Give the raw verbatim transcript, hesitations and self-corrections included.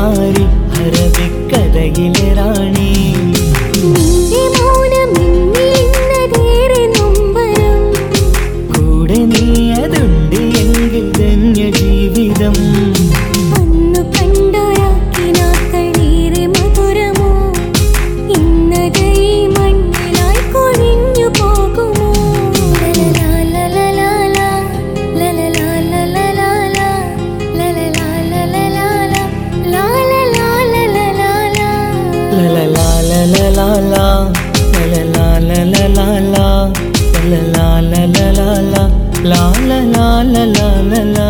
ബഹാരി അറബിക്കഥയിലെ റാണി നിന്റെ മൗനമെന്നിലിന്നതേറെ നൊമ്പരം കൂടെ നീ അതുണ്ട് എങ്കിൽ ധന്യ ജീവിതം അന്നു കണ്ടൊരാക്കിനാക്കളേറെ മധുരമോ ഇന്നത് ഈ മണ്ണിലായി കൊഴിഞ്ഞു പോകുമോ ലലലാലലലാലാ, ലലലാലലലാലാ, ലലലാലലലാലാ, ലാലലാലലലാലാ. ലലലാലലലാലാ, ലലലാലലലാലാ, ലലലാലലലാലാ, ലാലലാലലലാലാ.